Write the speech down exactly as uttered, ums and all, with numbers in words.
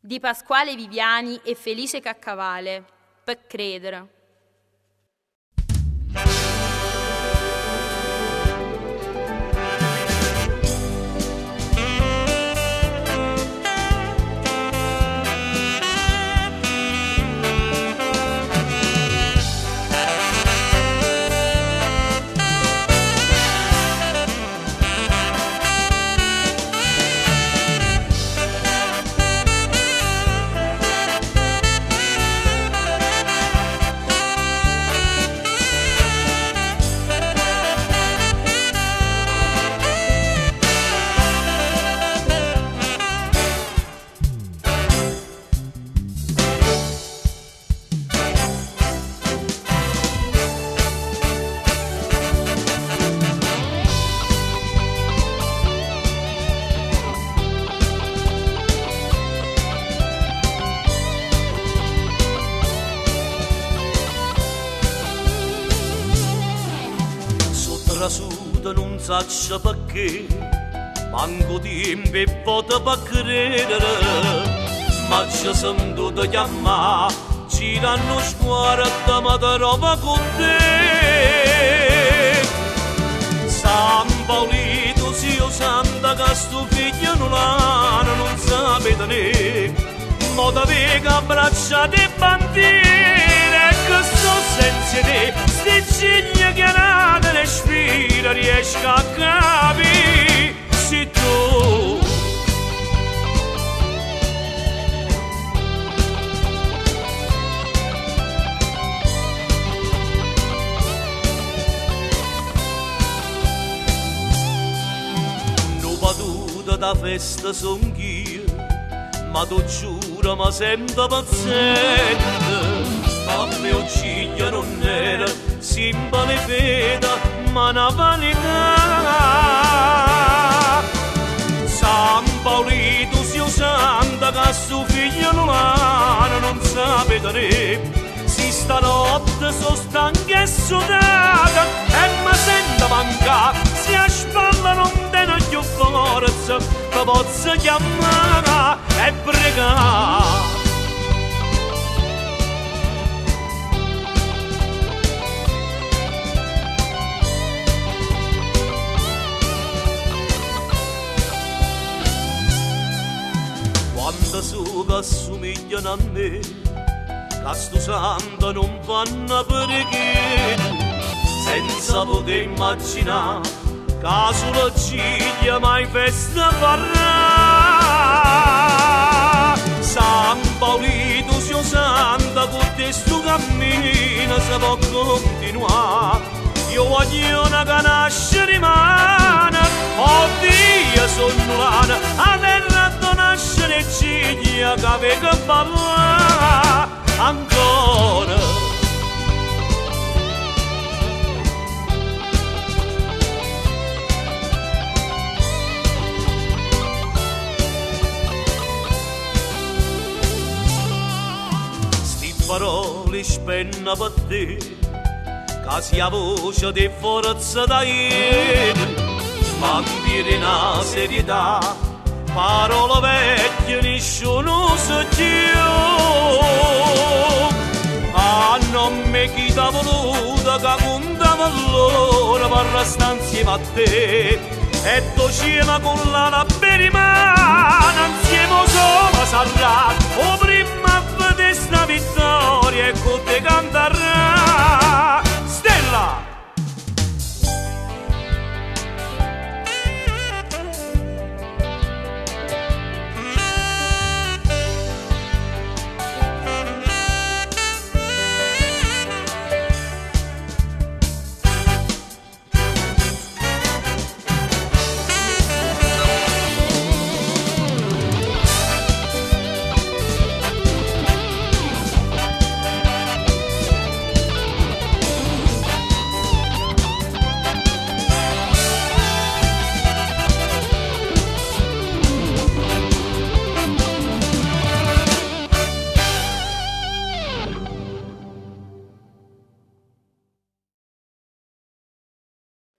di Pasquale Viviani e Felice Caccavale, Per credere. Non saccia perché, manco tempo e vota per credere, ma ci sento di chiamare, girano sguardo ma te roba con te. San Paolito si santa che sto figlio non ha, non sapete ne, ma da vega abbracciate e bandiere, che sto senza te, sti ciglia che nata respira, riesco a capire se tu non paduta da festa son io, ma tu giuro ma sento paziente. A mio ciglio non era simbole veda, ma una vanità. San Paolito si usanda che suo figlio non ha, non sapete ne. Si stanotte sono stanca e sudata e mi sento mancare. Si a spalla non tengo più forza, mi posso chiamare e pregare. Quando su che assomigliano a me, che sto santo non fanno perché, senza poter immaginare che sulla ciglia mai festa farà. San Paolito si santa con te sto cammino si può continuare. Io voglio una che nasce rimane, oddio sono l'ana, a terra do nascere ciglia che aveva parlare ancora. Sti parole spenna per te, che sia voce di forza da ieri, ma dire una serietà, parole vecchie nessuno sa più. Ma non mi chi t'ha voluta che contava allora per restare insieme a te, e tu ci ma con la per rimane insieme solo.